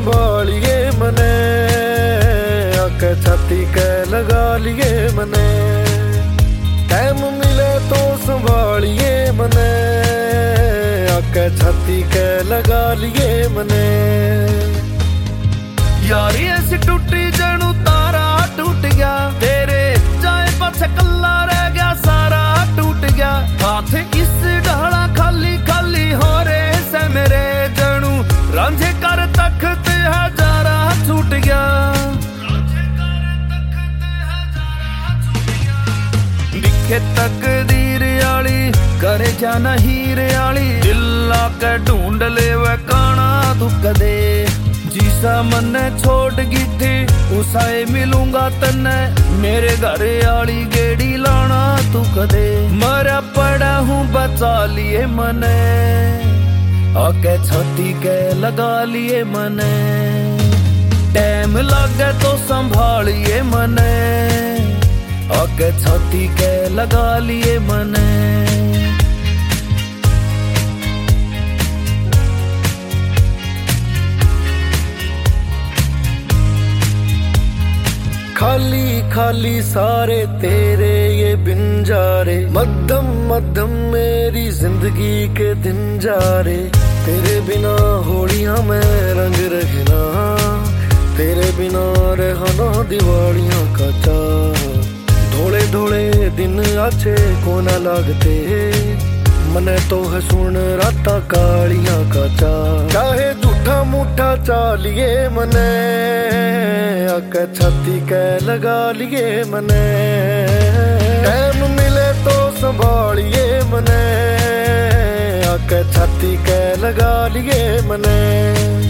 संभालिए मने, आके छाती के लगा लिए मने। टाइम मिले तो संभालिए मने, आके छाती के लगा लिए मने। यारी ऐसी टूटी जनू तारा टूट गया, तेरे जाए पाछे कल्ला रह गया, सारा टूट गया। हाथ इस ढाला खाली खाली हो रे से मेरे जनू, रांझे कर तख्त हजारा छूट गया। दिखे तकदीर आली करे क्या न हीर आली, दिल आके ढूंढ ले वे काना तू कदे। जिसा मन छोड़ गई थी उसाए मिलूंगा तन्ने, मेरे घर आली गेड़ी लाना तू कदे। मरा पड़ा हूँ बचा लिए मने, आके छाती के लगा लिए मने। टाइम लगे तो संभालिए मने, आके छाती के लगा लिए मने। खाली खाली सारे तेरे ये बिंजारे, मध्यम मध्यम मेरी जिंदगी के दिन जा रे। तेरे बिना होलियां में रंग रहना, तेरे बिना रहना दिवालियां का चाह। ढोले ढोले दिन अच्छे को न लगते, मने तो है सुन राता कालियां का चाह। चाहे झूठा मूठा चालिए मने, आके छाती के लगा लिए मने। टाइम मिले तो संभालिए मने, आके छाती के लगा लिए मने।